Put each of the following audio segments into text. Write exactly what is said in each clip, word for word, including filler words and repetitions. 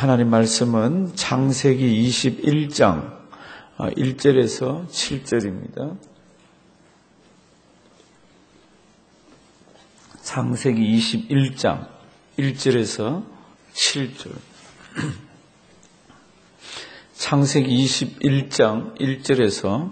하나님 말씀은 창세기 이십일 장 일 절에서 칠 절입니다. 창세기 이십일 장 일 절에서 칠 절. 창세기 이십일 장 일 절에서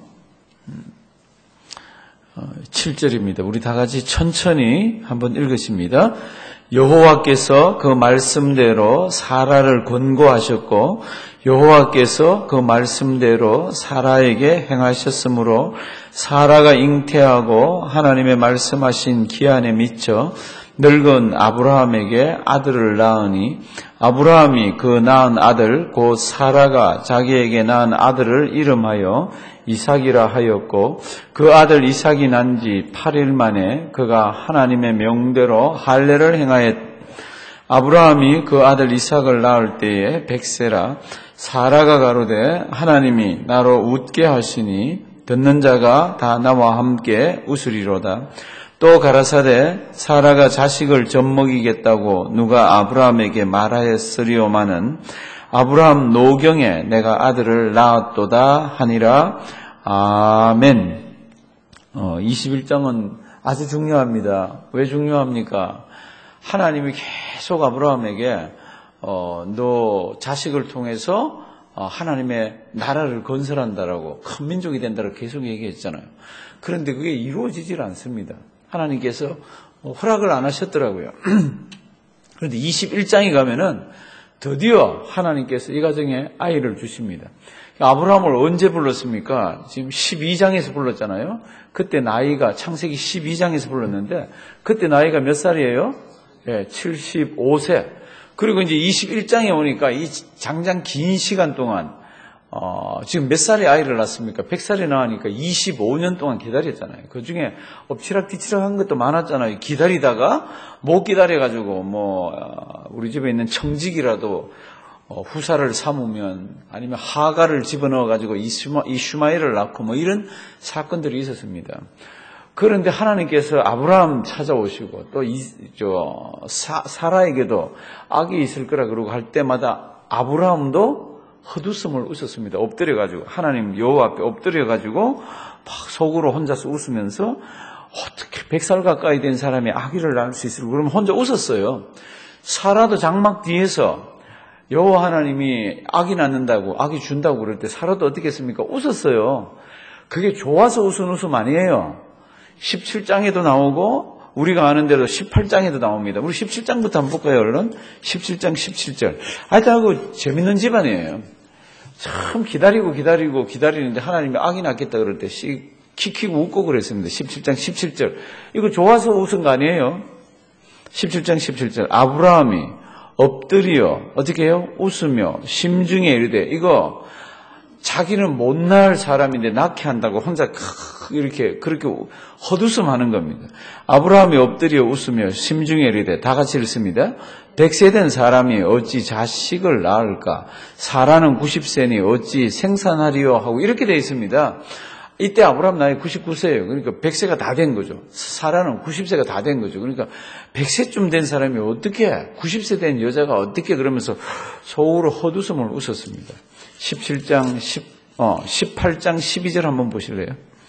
칠 절입니다. 우리 다 같이 천천히 한번 읽으십니다. 여호와께서 그 말씀대로 사라를 권고하셨고 여호와께서 그 말씀대로 사라에게 행하셨으므로 사라가 잉태하고 하나님의 말씀하신 기한에 미쳐 늙은 아브라함에게 아들을 낳으니 아브라함이 그 낳은 아들 곧 사라가 자기에게 낳은 아들을 이름하여 이삭이라 하였고 그 아들 이삭이 난 지 팔 일 만에 그가 하나님의 명대로 할례를 행하였. 아브라함이 그 아들 이삭을 낳을 때에 백세라 사라가 가로되 하나님이 나로 웃게 하시니 듣는 자가 다 나와 함께 웃으리로다. 또 가라사대 사라가 자식을 젖먹이겠다고 누가 아브라함에게 말하였으리오마는 아브라함 노경에 내가 아들을 낳았도다 하니라. 아멘. 어, 이십일 장은 아주 중요합니다. 왜 중요합니까? 하나님이 계속 아브라함에게 어, 너 자식을 통해서 어, 하나님의 나라를 건설한다라고 큰 민족이 된다라고 계속 얘기했잖아요. 그런데 그게 이루어지질 않습니다. 하나님께서 허락을 안 하셨더라고요. 그런데 이십일 장에 가면은 드디어 하나님께서 이 가정에 아이를 주십니다. 아브라함을 언제 불렀습니까? 지금 십이 장에서 불렀잖아요. 그때 나이가 창세기 십이 장에서 불렀는데 그때 나이가 몇 살이에요? 네, 칠십오 세. 그리고 이제 이십일 장에 오니까 이 장장 긴 시간 동안 어, 지금 몇 살에 아이를 낳습니까? 백 살에 낳으니까 이십오 년 동안 기다렸잖아요. 그 중에 엎치락뒤치락 한 것도 많았잖아요. 기다리다가 못 기다려가지고 뭐 우리 집에 있는 청직이라도 어, 후사를 삼으면 아니면 하가를 집어넣어가지고 이슈마, 이슈마엘을 낳고 뭐 이런 사건들이 있었습니다. 그런데 하나님께서 아브라함 찾아오시고 또 이, 저, 사, 사라에게도 아기 있을 거라 그러고 할 때마다 아브라함도 헛웃음을 웃었습니다. 엎드려가지고 하나님 여호와 앞에 엎드려가지고 막 속으로 혼자서 웃으면서 어떻게 백 살 가까이 된 사람이 아기를 낳을 수 있을까? 그러면 혼자 웃었어요. 사라도 장막 뒤에서 여호와 하나님이 아기 낳는다고 아기 준다고 그럴 때 사라도 어떻게 했습니까? 웃었어요. 그게 좋아서 웃은 웃음 아니에요. 십칠 장에도 나오고 우리가 아는 대로 십팔 장에도 나옵니다. 우리 십칠 장부터 한번 볼까요, 얼른? 십칠 장 십칠 절. 하여튼 재밌는 집안이에요. 참 기다리고 기다리고 기다리는데 하나님이 아기 낳겠다 그럴 때 킥킥 웃고 그랬습니다. 십칠 장 십칠 절. 이거 좋아서 웃은 거 아니에요? 십칠 장 십칠 절. 아브라함이 엎드려 어떻게 해요? 웃으며 심중에 이르되 이거 자기는 못 낳을 사람인데 낳게 한다고 혼자 이렇게 그렇게 헛웃음하는 겁니다. 아브라함이 엎드려 웃으며 심중에 이르되 다 같이 읽습니다. 백 세 된 사람이 어찌 자식을 낳을까? 사라는 구십 세니 어찌 생산하리요? 하고 이렇게 되어 있습니다. 이때 아브라함 나이 구십구 세예요. 그러니까 백 세가 다 된 거죠. 사라는 구십 세가 다 된 거죠. 그러니까 백 세쯤 된 사람이 어떻게 구십 세 된 여자가 어떻게 그러면서 속으로 헛웃음을 웃었습니다. 십칠 장 십, 어, 십팔 장 십이 절 한번 보실래요?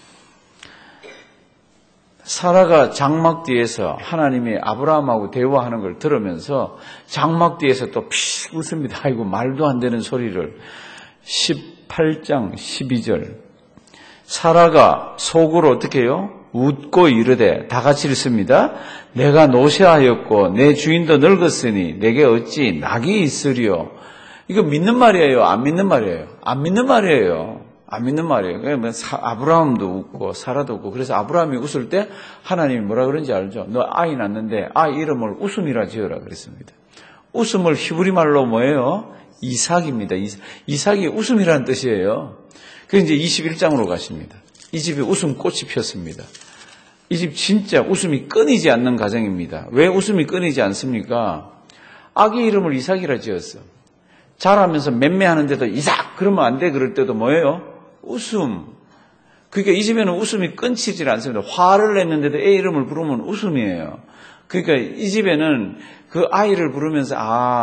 사라가 장막 뒤에서 하나님이 아브라함하고 대화하는 걸 들으면서 장막 뒤에서 또 픽 웃습니다. 아이고 말도 안 되는 소리를. 십팔 장 십이 절. 사라가 속으로 어떻게 해요? 웃고 이르되 다 같이 읽습니다. 내가 노쇠하였고 내 주인도 늙었으니 내게 어찌 낙이 있으리요? 이거 믿는 말이에요? 안 믿는 말이에요? 안 믿는 말이에요. 안 믿는 말이에요. 그러니까 아브라함도 웃고 사라도 웃고 그래서 아브라함이 웃을 때 하나님이 뭐라 그런지 알죠? 너 아이 낳는데 아이 이름을 웃음이라 지어라 그랬습니다. 웃음을 히브리 말로 뭐예요? 이삭입니다. 이삭. 이삭이 웃음이라는 뜻이에요. 그래서 이제 이십일 장으로 가십니다. 이 집에 웃음꽃이 폈습니다. 이 집 진짜 웃음이 끊이지 않는 가정입니다. 왜 웃음이 끊이지 않습니까? 아기 이름을 이삭이라 지었어. 자라면서 맴매하는데도 이삭 그러면 안 돼 그럴 때도 뭐예요? 웃음. 그러니까 이 집에는 웃음이 끊이질 않습니다. 화를 냈는데도 애 이름을 부르면 웃음이에요. 그러니까 이 집에는 그 아이를 부르면서 아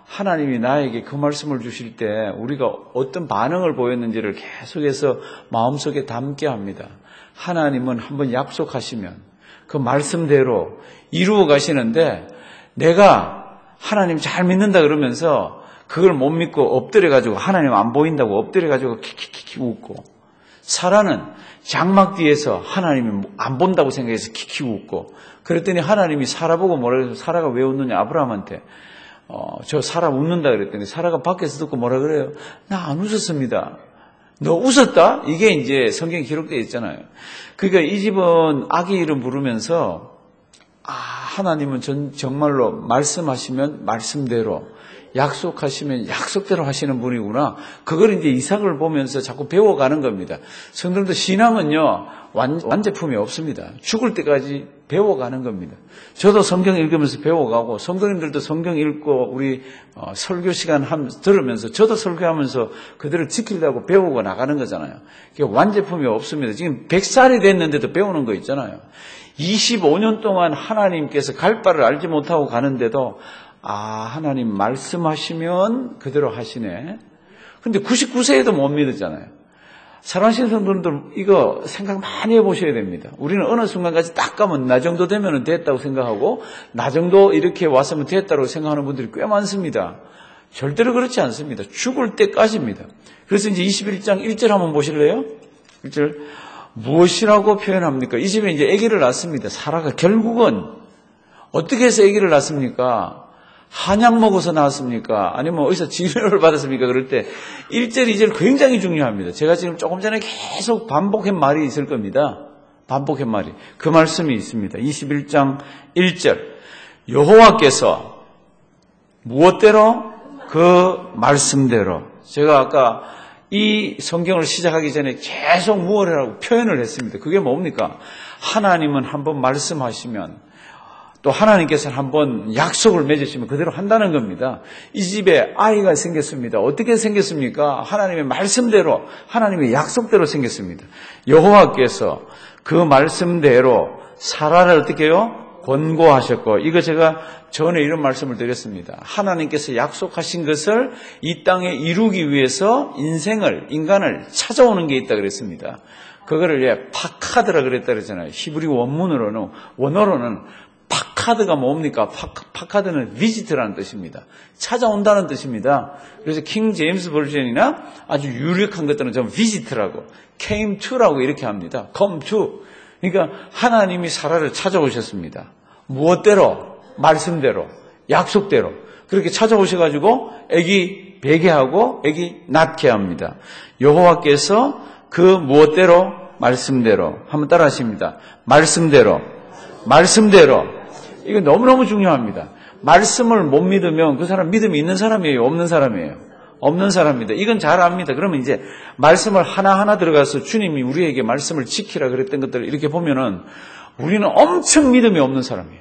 하나님이 나에게 그 말씀을 주실 때 우리가 어떤 반응을 보였는지를 계속해서 마음속에 담게 합니다. 하나님은 한번 약속하시면 그 말씀대로 이루어 가시는데 내가 하나님 잘 믿는다 그러면서 그걸 못 믿고 엎드려가지고 하나님 안 보인다고 엎드려가지고 키키키키 웃고, 사라는 장막 뒤에서 하나님이 안 본다고 생각해서 키키 웃고, 그랬더니 하나님이 사라 보고 뭐라 그래서 사라가 왜 웃느냐 아브라함한테 어, 저 사라 웃는다 그랬더니 사라가 밖에서 듣고 뭐라 그래요? 나 안 웃었습니다. 너 웃었다? 이게 이제 성경에 기록되어 있잖아요. 그러니까 이 집은 아기 이름 부르면서 아, 하나님은 전, 정말로 말씀하시면 말씀대로, 약속하시면 약속대로 하시는 분이구나. 그걸 이제 이삭을 보면서 자꾸 배워가는 겁니다. 성도님들, 신앙은요, 완, 완제품이 없습니다. 죽을 때까지 배워가는 겁니다. 저도 성경 읽으면서 배워가고, 성도님들도 성경 읽고, 우리 어, 설교 시간 함, 들으면서, 저도 설교하면서 그대로 지키려고 배우고 나가는 거잖아요. 완제품이 없습니다. 지금 백 살이 됐는데도 배우는 거 있잖아요. 이십오 년 동안 하나님께서 갈 바를 알지 못하고 가는데도 아, 하나님 말씀하시면 그대로 하시네. 근데 구십구 세에도 못 믿었잖아요. 사랑하시는 성도님들, 이거 생각 많이 해보셔야 됩니다. 우리는 어느 순간까지 딱 가면 나 정도 되면 됐다고 생각하고, 나 정도 이렇게 왔으면 됐다고 생각하는 분들이 꽤 많습니다. 절대로 그렇지 않습니다. 죽을 때까지입니다. 그래서 이제 이십일 장 일 절 한번 보실래요? 일 절. 무엇이라고 표현합니까? 이 집에 이제 아기를 낳습니다. 사라가 결국은 어떻게 해서 아기를 낳습니까? 한약 먹어서 낳았습니까? 아니면 어디서 치료를 받았습니까? 그럴 때 일 절, 이 절 굉장히 중요합니다. 제가 지금 조금 전에 계속 반복한 말이 있을 겁니다. 반복한 말이. 그 말씀이 있습니다. 이십일 장 일 절. 여호와께서 무엇대로? 그 말씀대로. 제가 아까 이 성경을 시작하기 전에 계속 무엇이라고 표현을 했습니다. 그게 뭡니까? 하나님은 한번 말씀하시면, 또 하나님께서는 한번 약속을 맺으시면 그대로 한다는 겁니다. 이 집에 아이가 생겼습니다. 어떻게 생겼습니까? 하나님의 말씀대로, 하나님의 약속대로 생겼습니다. 여호와께서 그 말씀대로 사라를 어떻게 해요? 권고하셨고, 이거 제가 전에 이런 말씀을 드렸습니다. 하나님께서 약속하신 것을 이 땅에 이루기 위해서 인생을, 인간을 찾아오는 게 있다 그랬습니다. 그거를 예, 파카드라 그랬다 그랬잖아요. 히브리 원문으로는, 원어로는 파카드가 뭡니까? 파카, 파카드는 비지트라는 뜻입니다. 찾아온다는 뜻입니다. 그래서 킹 제임스 버전이나 아주 유력한 것들은 좀 비지트라고, came to라고 이렇게 합니다. come to. 그러니까 하나님이 사라를 찾아오셨습니다. 무엇대로? 말씀대로, 약속대로. 그렇게 찾아오셔가지고 아기 베게 하고 아기 낳게 합니다. 여호와께서 그 무엇대로? 말씀대로. 한번 따라 하십니다. 말씀대로. 말씀대로. 이거 너무너무 중요합니다. 말씀을 못 믿으면 그 사람 믿음이 있는 사람이에요? 없는 사람이에요? 없는 사람입니다. 이건 잘 압니다. 그러면 이제 말씀을 하나하나 들어가서 주님이 우리에게 말씀을 지키라 그랬던 것들을 이렇게 보면은 우리는 엄청 믿음이 없는 사람이에요.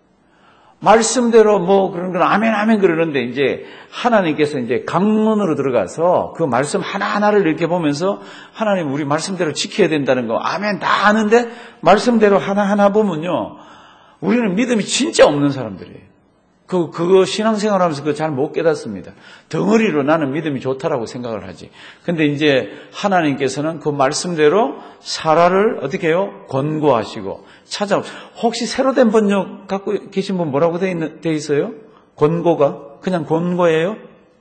말씀대로 뭐 그런 건 아멘 아멘 그러는데 이제 하나님께서 이제 강론으로 들어가서 그 말씀 하나하나를 이렇게 보면서 하나님 우리 말씀대로 지켜야 된다는 거 아멘 다 아는데 말씀대로 하나하나 보면요. 우리는 믿음이 진짜 없는 사람들이에요. 그, 그거 신앙생활 하면서 그거 잘 못 깨닫습니다. 덩어리로 나는 믿음이 좋다라고 생각을 하지. 근데 이제 하나님께서는 그 말씀대로 사라를 어떻게 해요? 권고하시고 찾아. 혹시 새로 된 번역 갖고 계신 분 뭐라고 돼, 있는, 돼 있어요? 권고가? 그냥 권고예요?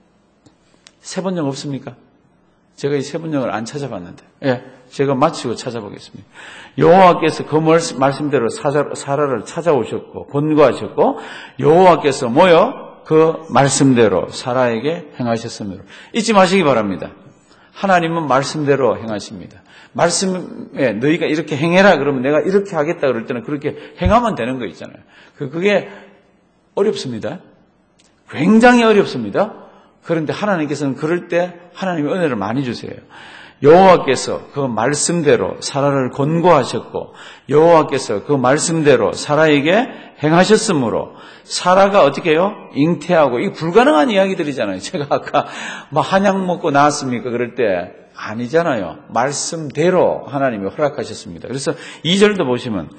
새 번역 없습니까? 제가 이 새 번역을 안 찾아봤는데. 예, 제가 마치고 찾아보겠습니다. 여호와께서 그 말씀대로 사라를 찾아오셨고 권고하셨고 여호와께서 뭐요? 그 말씀대로 사라에게 행하셨으므로. 잊지 마시기 바랍니다. 하나님은 말씀대로 행하십니다. 말씀에 너희가 이렇게 행해라 그러면 내가 이렇게 하겠다 그럴 때는 그렇게 행하면 되는 거 있잖아요. 그게 어렵습니다. 굉장히 어렵습니다. 그런데 하나님께서는 그럴 때 하나님의 은혜를 많이 주세요. 여호와께서 그 말씀대로 사라를 권고하셨고 여호와께서 그 말씀대로 사라에게 행하셨으므로 사라가 어떻게 해요? 잉태하고 이 불가능한 이야기들이잖아요. 제가 아까 뭐 한약 먹고 나왔습니까? 그럴 때 아니잖아요. 말씀대로 하나님이 허락하셨습니다. 그래서 이 절도 보시면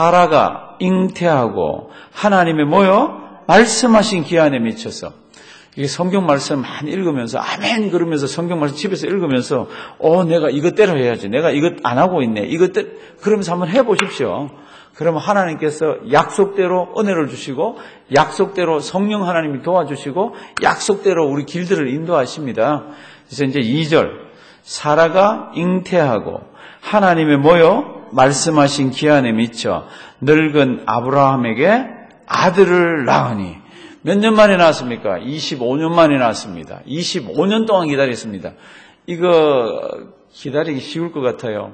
사라가 잉태하고 하나님의 뭐요? 말씀하신 기한에 미쳐서 이게 성경 말씀 많이 읽으면서 아멘 그러면서 성경 말씀 집에서 읽으면서 어 내가 이것대로 해야지. 내가 이것 안 하고 있네. 이것대로 그러면서 한번 해보십시오. 그러면 하나님께서 약속대로 은혜를 주시고 약속대로 성령 하나님이 도와주시고 약속대로 우리 길들을 인도하십니다. 그래서 이제 이 절 사라가 잉태하고 하나님의 뭐요? 말씀하신 기한에 미쳐 늙은 아브라함에게 아들을 낳으니 몇 년 만에 낳았습니까? 이십오 년 만에 낳았습니다. 이십오 년 동안 기다렸습니다. 이거 기다리기 쉬울 것 같아요.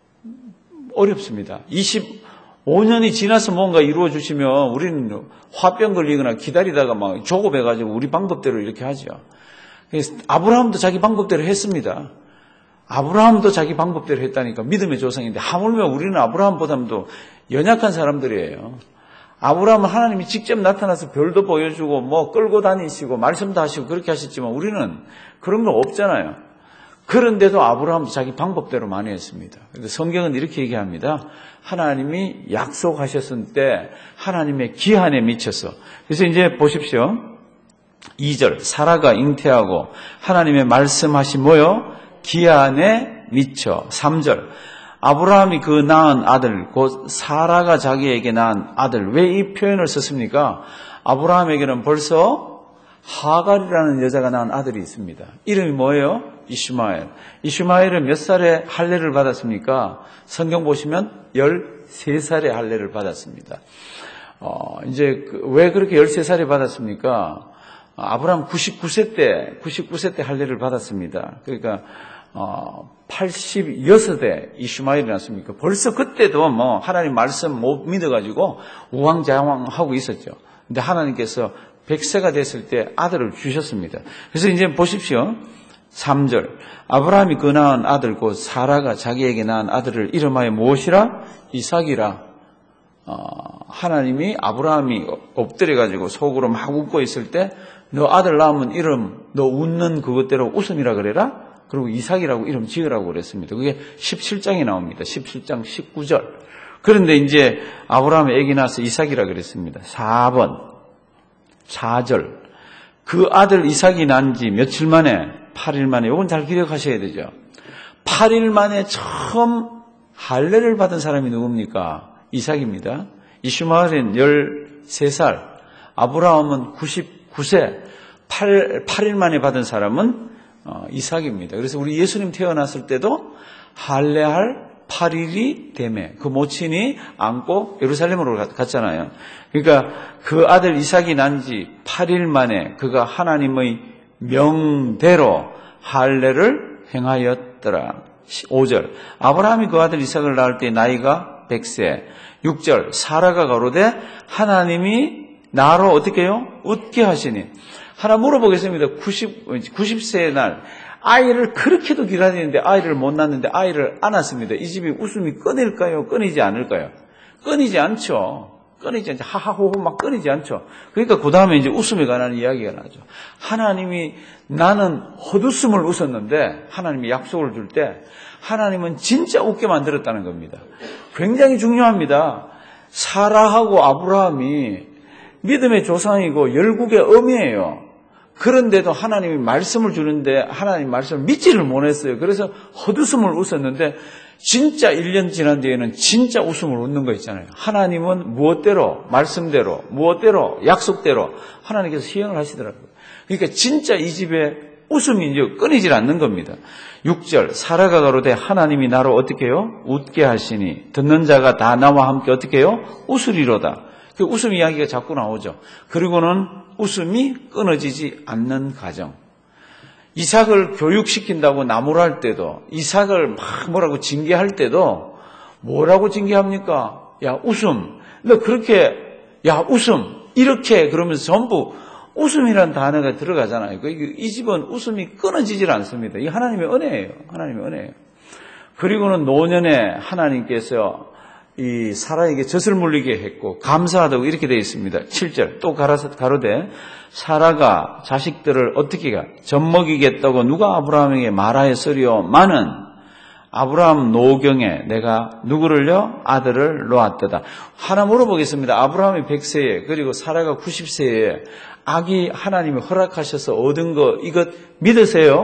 어렵습니다. 이십오 년이 지나서 뭔가 이루어 주시면 우리는 화병 걸리거나 기다리다가 막 조급해가지고 우리 방법대로 이렇게 하죠. 그래서 아브라함도 자기 방법대로 했습니다. 아브라함도 자기 방법대로 했다니까 믿음의 조상인데 하물며 우리는 아브라함보다도 연약한 사람들이에요. 아브라함은 하나님이 직접 나타나서 별도 보여주고 뭐 끌고 다니시고 말씀도 하시고 그렇게 하셨지만 우리는 그런 거 없잖아요. 그런데도 아브라함도 자기 방법대로 많이 했습니다. 성경은 이렇게 얘기합니다. 하나님이 약속하셨을 때 하나님의 기한에 미쳐서. 그래서 이제 보십시오. 이 절 사라가 잉태하고 하나님의 말씀하신 뭐요? 기한에 미쳐. 삼 절 아브라함이 그 낳은 아들 곧 사라가 자기에게 낳은 아들. 왜 이 표현을 썼습니까? 아브라함에게는 벌써 하갈이라는 여자가 낳은 아들이 있습니다. 이름이 뭐예요? 이슈마엘. 이슈마엘은 몇 살에 할례를 받았습니까? 성경 보시면 열세 살에 할례를 받았습니다. 어, 이제 그, 왜 그렇게 열세 살에 받았습니까? 아브라함 구십구 세 때, 구십구 세 때 할례를 받았습니다. 그러니까, 어, 팔십육 세 이슈마엘이 났습니까? 벌써 그때도 뭐 하나님 말씀 못 믿어가지고 우왕좌왕하고 있었죠. 근데 하나님께서 백 세가 됐을 때 아들을 주셨습니다. 그래서 이제 보십시오. 삼 절 아브라함이 그 낳은 아들 곧 사라가 자기에게 낳은 아들을 이름하여 무엇이라? 이삭이라. 어, 하나님이 아브라함이 엎드려가지고 속으로 막 웃고 있을 때 너 아들 낳으면 이름 너 웃는 그것대로 웃음이라 그래라. 그리고 이삭이라고 이름 지으라고 그랬습니다. 그게 십칠 장에 나옵니다. 십칠 장 십구 절. 그런데 이제 아브라함의 애기 낳아서 이삭이라 그랬습니다. 사 번 사 절 그 아들 이삭이 난 지 며칠 만에 팔 일 만에 이건 잘 기억하셔야 되죠. 팔 일 만에 처음 할례를 받은 사람이 누굽니까? 이삭입니다. 이슈마엘은 열세 살, 아브라함은 구십구 세, 팔, 팔 일 만에 받은 사람은 어, 이삭입니다. 그래서 우리 예수님 태어났을 때도 할례할 팔 일이 되매 그 모친이 안고 예루살렘으로 갔잖아요. 그러니까 그 아들 이삭이 난 지 팔 일 만에 그가 하나님의 명대로 할례를 행하였더라. 오 절 아브라함이 그 아들 이삭을 낳을 때 나이가 백 세. 육 절 사라가 가로되 하나님이 나로 어떻게 해요? 웃게 하시니. 하나 물어보겠습니다. 구십, 구십 세의 날 아이를 그렇게도 기다리는데 아이를 못 낳는데 아이를 안 낳습니다. 이 집이 웃음이 끊일까요? 끊이지 않을까요? 끊이지 않죠. 끊이지 않죠. 하하호호 막 끊이지 않죠. 그러니까 그 다음에 이제 웃음에 관한 이야기가 나죠. 하나님이 나는 헛웃음을 웃었는데 하나님이 약속을 줄 때 하나님은 진짜 웃게 만들었다는 겁니다. 굉장히 중요합니다. 사라하고 아브라함이 믿음의 조상이고 열국의 어미예요. 그런데도 하나님이 말씀을 주는데 하나님 말씀을 믿지를 못했어요. 그래서 헛웃음을 웃었는데 진짜 일 년 지난 뒤에는 진짜 웃음을 웃는 거 있잖아요. 하나님은 무엇대로 말씀대로 무엇대로 약속대로 하나님께서 시행을 하시더라고요. 그러니까 진짜 이 집에 웃음이 이제 끊이질 않는 겁니다. 육 절 사라가 가로되 하나님이 나로 어떻게 해요? 웃게 하시니 듣는 자가 다 나와 함께 어떻게 해요? 웃으리로다. 그 웃음 이야기가 자꾸 나오죠. 그리고는 웃음이 끊어지지 않는 가정. 이삭을 교육시킨다고 나무랄 때도 이삭을 막 뭐라고 징계할 때도 뭐라고 징계합니까? 야 웃음. 너 그렇게 야 웃음 이렇게 그러면서 전부 웃음이라는 단어가 들어가잖아요. 이 집은 웃음이 끊어지질 않습니다. 이게 하나님의 은혜예요. 하나님의 은혜예요. 그리고는 노년에 하나님께서 이 사라에게 젖을 물리게 했고 감사하다고 이렇게 되어 있습니다. 칠 절 또 가로되 사라가 자식들을 어떻게 가 젖먹이겠다고 누가 아브라함에게 말하였으리요? 마는 아브라함 노경에 내가 누구를요? 아들을 놓았도다. 하나 물어보겠습니다. 아브라함이 백 세에 그리고 사라가 구십 세에 아기 하나님이 허락하셔서 얻은 거 이것 믿으세요?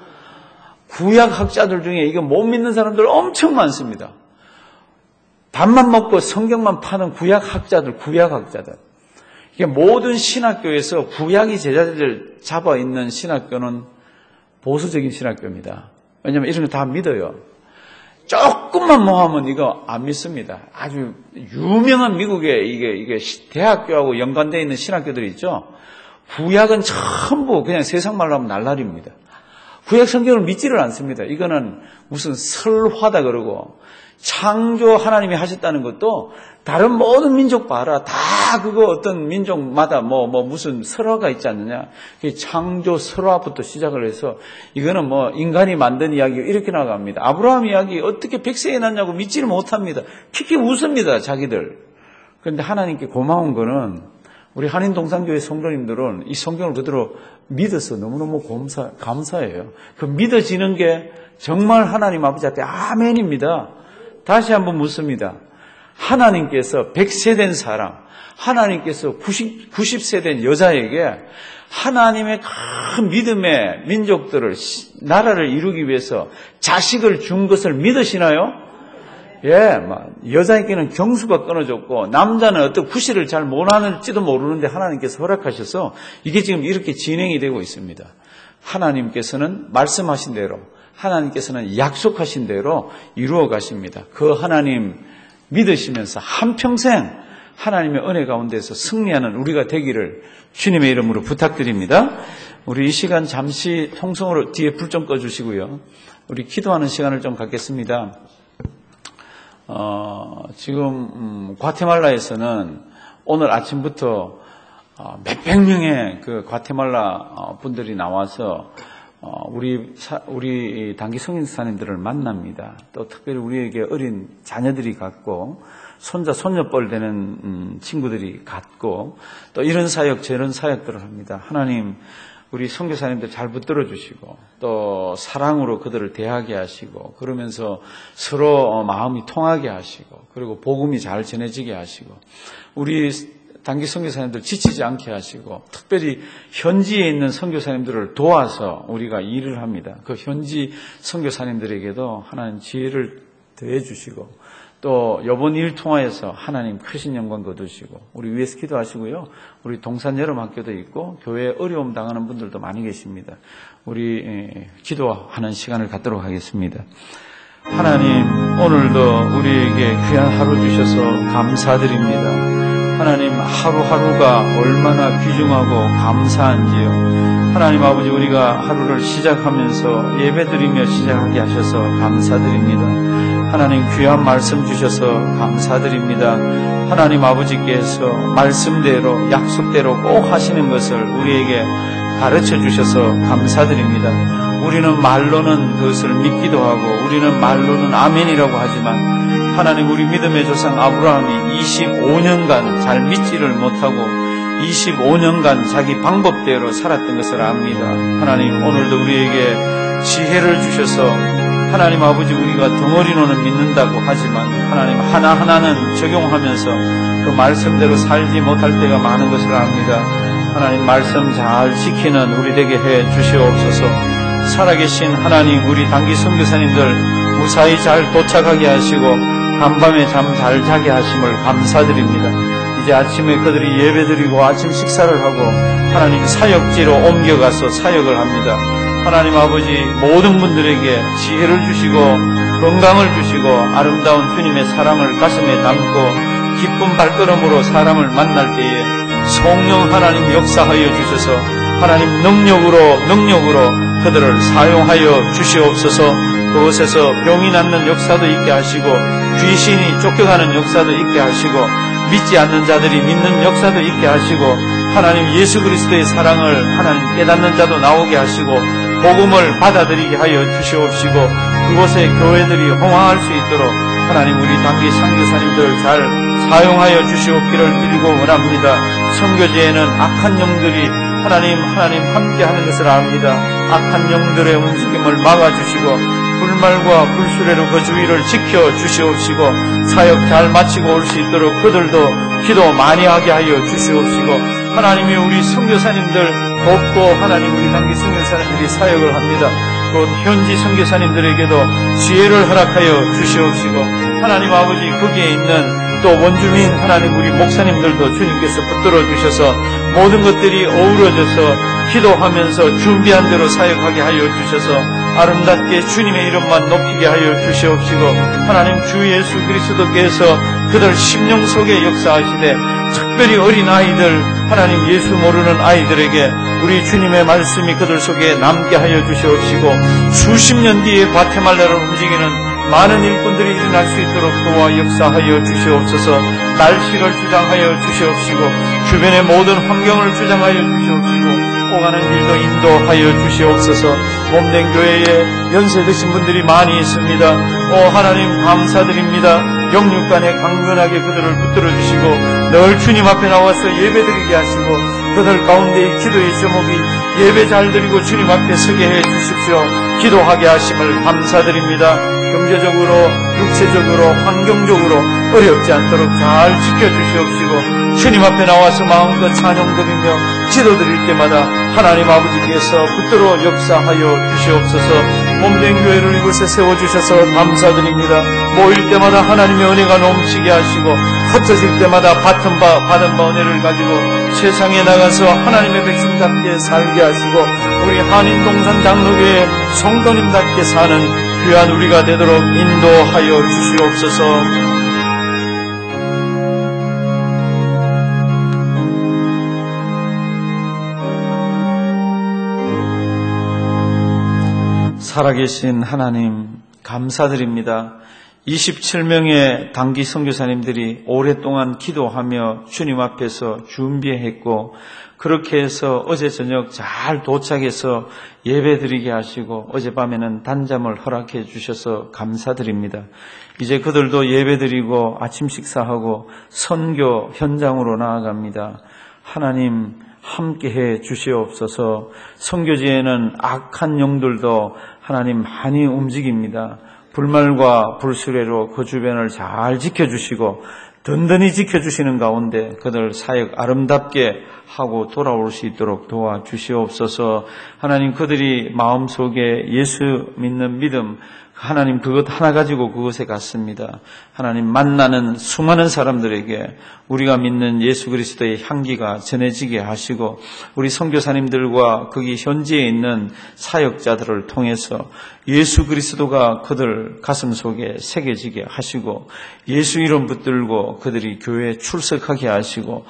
구약학자들 중에 이거 못 믿는 사람들 엄청 많습니다. 밥만 먹고 성경만 파는 구약학자들, 구약학자들. 이게 모든 신학교에서 구약이 제자들을 잡아 있는 신학교는 보수적인 신학교입니다. 왜냐하면 이런 거 다 믿어요. 조금만 뭐 하면 이거 안 믿습니다. 아주 유명한 미국의 이게, 이게 대학교하고 연관되어 있는 신학교들이 있죠. 구약은 전부 그냥 세상 말로 하면 날라리입니다. 구약 성경을 믿지를 않습니다. 이거는 무슨 설화다 그러고, 창조 하나님이 하셨다는 것도 다른 모든 민족 봐라. 다 그거 어떤 민족마다 뭐, 뭐 무슨 설화가 있지 않느냐. 창조 설화부터 시작을 해서 이거는 뭐 인간이 만든 이야기가 이렇게 나갑니다. 아브라함 이야기 어떻게 백세에 났냐고 믿지를 못합니다. 킥킥 웃습니다, 자기들. 그런데 하나님께 고마운 거는 우리 한인동산교회 성도님들은 이 성경을 그대로 믿어서 너무너무 감사, 감사해요. 그 믿어지는 게 정말 하나님 아버지한테 아멘입니다. 다시 한번 묻습니다. 하나님께서 백 세 된 사람, 하나님께서 구십, 구십 세 된 여자에게 하나님의 큰 믿음의 민족들을, 나라를 이루기 위해서 자식을 준 것을 믿으시나요? 예, 여자에게는 경수가 끊어졌고 남자는 어떤 구실을 잘 못하는지도 모르는데 하나님께서 허락하셔서 이게 지금 이렇게 진행이 되고 있습니다. 하나님께서는 말씀하신 대로, 하나님께서는 약속하신 대로 이루어 가십니다. 그 하나님 믿으시면서 한평생 하나님의 은혜 가운데서 승리하는 우리가 되기를 주님의 이름으로 부탁드립니다. 우리 이 시간 잠시 통성으로 뒤에 불 좀 꺼주시고요. 우리 기도하는 시간을 좀 갖겠습니다. 어, 지금 음, 과테말라에서는 오늘 아침부터 어, 몇백 명의 그 과테말라 분들이 나와서 어, 우리 사, 우리 단기 성인사님들을 만납니다. 또 특별히 우리에게 어린 자녀들이 갔고 손자 손녀뻘 되는 음, 친구들이 갔고 또 이런 사역 저런 사역들을 합니다. 하나님 우리 선교사님들 잘 붙들어 주시고 또 사랑으로 그들을 대하게 하시고 그러면서 서로 마음이 통하게 하시고 그리고 복음이 잘 전해지게 하시고 우리 단기 선교사님들 지치지 않게 하시고 특별히 현지에 있는 선교사님들을 도와서 우리가 일을 합니다. 그 현지 선교사님들에게도 하나님 지혜를 더해 주시고 또 이번 일 통하여서 하나님 크신 영광 거두시고 우리 위에서 기도하시고요. 우리 동산 여름학교도 있고 교회에 어려움 당하는 분들도 많이 계십니다. 우리 기도하는 시간을 갖도록 하겠습니다. 하나님 오늘도 우리에게 귀한 하루 주셔서 감사드립니다. 하나님 하루하루가 얼마나 귀중하고 감사한지요. 하나님 아버지 우리가 하루를 시작하면서 예배드리며 시작하게 하셔서 감사드립니다. 하나님 귀한 말씀 주셔서 감사드립니다. 하나님 아버지께서 말씀대로 약속대로 꼭 하시는 것을 우리에게 가르쳐 주셔서 감사드립니다. 우리는 말로는 그것을 믿기도 하고 우리는 말로는 아멘이라고 하지만 하나님 우리 믿음의 조상 아브라함이 이십오 년간 잘 믿지를 못하고 이십오 년간 자기 방법대로 살았던 것을 압니다. 하나님 오늘도 우리에게 지혜를 주셔서 하나님 아버지 우리가 덩어리로는 믿는다고 하지만 하나님 하나하나는 적용하면서 그 말씀대로 살지 못할 때가 많은 것을 압니다. 하나님 말씀 잘 지키는 우리 되게 해 주시옵소서. 살아계신 하나님 우리 단기 선교사님들 무사히 잘 도착하게 하시고 간밤에 잠 잘 자게 하심을 감사드립니다. 이제 아침에 그들이 예배드리고 아침 식사를 하고 하나님 사역지로 옮겨가서 사역을 합니다. 하나님 아버지 모든 분들에게 지혜를 주시고 건강을 주시고 아름다운 주님의 사랑을 가슴에 담고 기쁜 발걸음으로 사람을 만날 때에 성령 하나님 역사하여 주셔서 하나님 능력으로 능력으로 그들을 사용하여 주시옵소서. 그곳에서 병이 낫는 역사도 있게 하시고 귀신이 쫓겨가는 역사도 있게 하시고 믿지 않는 자들이 믿는 역사도 있게 하시고 하나님 예수 그리스도의 사랑을 하나님 깨닫는 자도 나오게 하시고 복음을 받아들이게 하여 주시옵시고 그곳에 교회들이 홍황할 수 있도록 하나님 우리 단기 선교사님들 잘 사용하여 주시옵기를 빌고 원합니다. 선교지에는 악한 영들이 하나님 하나님 함께하는 것을 압니다. 악한 영들의 움직임을 막아주시고 불말과 불수레로 그 주위를 지켜주시옵시고 사역 잘 마치고 올 수 있도록 그들도 기도 많이 하게 하여 주시옵시고 하나님이 우리 선교사님들 돕고 하나님 우리 단기 선교사님들이 사역을 합니다. 곧 현지 선교사님들에게도 지혜를 허락하여 주시옵시고 하나님 아버지 거기에 있는 또 원주민 하나님 우리 목사님들도 주님께서 붙들어 주셔서 모든 것들이 어우러져서 기도하면서 준비한 대로 사역하게 하여 주셔서 아름답게 주님의 이름만 높이게 하여 주시옵시고 하나님 주 예수 그리스도께서 그들 심령 속에 역사하시되 특별히 어린 아이들 하나님 예수 모르는 아이들에게 우리 주님의 말씀이 그들 속에 남게 하여 주시옵시고 수십 년 뒤에 과테말라를 움직이는 많은 일꾼들이 일어날 수 있도록 도와 역사하여 주시옵소서. 날씨를 주장하여 주시옵시고 주변의 모든 환경을 주장하여 주시옵시고 오가는 길도 인도하여 주시옵소서. 몸된 교회에 연세 드신 분들이 많이 있습니다. 오 하나님 감사드립니다. 영육간에 강건하게 그들을 붙들어 주시고 늘 주님 앞에 나와서 예배드리게 하시고 그들 가운데의 기도의 제목이 예배 잘 드리고 주님 앞에 서게 해 주십시오. 기도하게 하심을 감사드립니다. 경제적으로 육체적으로 환경적으로 어렵지 않도록 잘 지켜주시옵시고 주님 앞에 나와서 마음껏 찬양드리며 기도드릴 때마다 하나님 아버지께서 붙들어 역사하여 주시옵소서. 몸된 교회를 이곳에 세워주셔서 감사드립니다. 모일 때마다 하나님의 은혜가 넘치게 하시고 흩어질 때마다 받은 바, 받은 바 은혜를 가지고 세상에 나가서 하나님의 백성답게 살게 하시고 우리 한인동산 장로교회 성도님답게 사는 귀한 우리가 되도록 인도하여 주시옵소서. 살아계신 하나님 감사드립니다. 이십칠 명의 단기 선교사님들이 오랫동안 기도하며 주님 앞에서 준비했고 그렇게 해서 어제 저녁 잘 도착해서 예배드리게 하시고 어젯밤에는 단잠을 허락해 주셔서 감사드립니다. 이제 그들도 예배드리고 아침 식사하고 선교 현장으로 나아갑니다. 하나님 함께해 주시옵소서. 선교지에는 악한 영들도 하나님 많이 움직입니다. 불말과 불수레로 그 주변을 잘 지켜주시고 든든히 지켜주시는 가운데 그들 사역 아름답게 하고 돌아올 수 있도록 도와주시옵소서. 하나님 그들이 마음속에 예수 믿는 믿음 하나님 그것 하나 가지고 그것에 갔습니다. 하나님 만나는 수많은 사람들에게 우리가 믿는 예수 그리스도의 향기가 전해지게 하시고 우리 선교사님들과 거기 현지에 있는 사역자들을 통해서 예수 그리스도가 그들 가슴 속에 새겨지게 하시고 예수 이름 붙들고 그들이 교회에 출석하게 하시고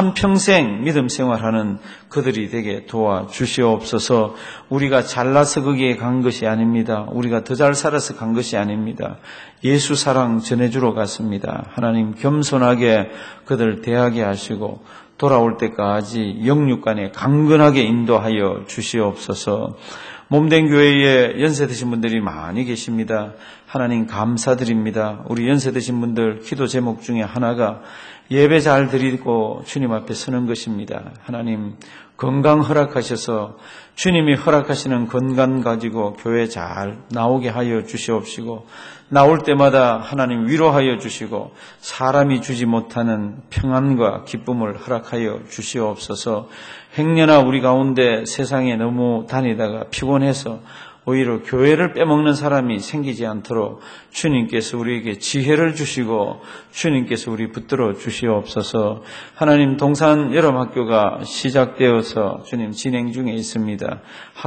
한평생 믿음 생활하는 그들이 되게 도와주시옵소서. 우리가 잘나서 거기에 간 것이 아닙니다. 우리가 더 잘 살아서 간 것이 아닙니다. 예수 사랑 전해주러 갔습니다. 하나님 겸손하게 그들 대하게 하시고 돌아올 때까지 영육간에 강건하게 인도하여 주시옵소서. 몸된 교회에 연세 드신 분들이 많이 계십니다. 하나님 감사드립니다. 우리 연세 드신 분들 기도 제목 중에 하나가 예배 잘 드리고 주님 앞에 서는 것입니다. 하나님 건강 허락하셔서 주님이 허락하시는 건강 가지고 교회 잘 나오게 하여 주시옵시고 나올 때마다 하나님 위로하여 주시고 사람이 주지 못하는 평안과 기쁨을 허락하여 주시옵소서. 행여나 우리 가운데 세상에 너무 다니다가 피곤해서 오히려 교회를 빼먹는 사람이 생기지 않도록 주님께서 우리에게 지혜를 주시고 주님께서 우리 붙들어 주시옵소서. 하나님 동산 여름학교가 시작되어서 주님 진행 중에 있습니다.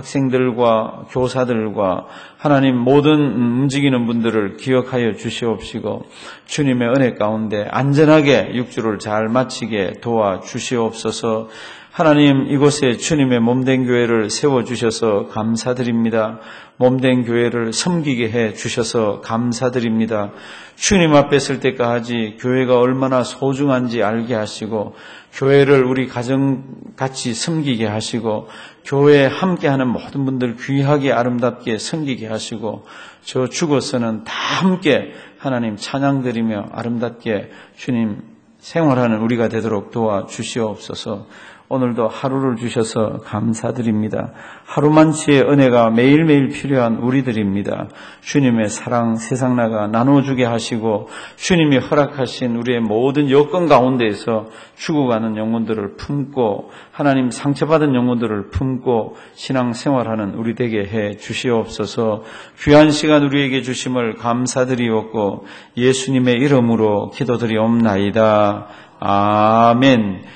학생들과 교사들과 하나님 모든 움직이는 분들을 기억하여 주시옵시고 주님의 은혜 가운데 안전하게 육주를 잘 마치게 도와주시옵소서. 하나님 이곳에 주님의 몸된 교회를 세워주셔서 감사드립니다. 몸된 교회를 섬기게 해주셔서 감사드립니다. 주님 앞에 설 때까지 교회가 얼마나 소중한지 알게 하시고 교회를 우리 가정같이 섬기게 하시고 교회에 함께하는 모든 분들 귀하게 아름답게 섬기게 하시고 저 죽어서는 다 함께 하나님 찬양드리며 아름답게 주님 생활하는 우리가 되도록 도와주시옵소서. 오늘도 하루를 주셔서 감사드립니다. 하루만치의 은혜가 매일매일 필요한 우리들입니다. 주님의 사랑 세상 나가 나눠주게 하시고 주님이 허락하신 우리의 모든 여건 가운데에서 죽어가는 영혼들을 품고 하나님 상처받은 영혼들을 품고 신앙생활하는 우리 되게 해 주시옵소서. 귀한 시간 우리에게 주심을 감사드리옵고 예수님의 이름으로 기도드리옵나이다. 아멘.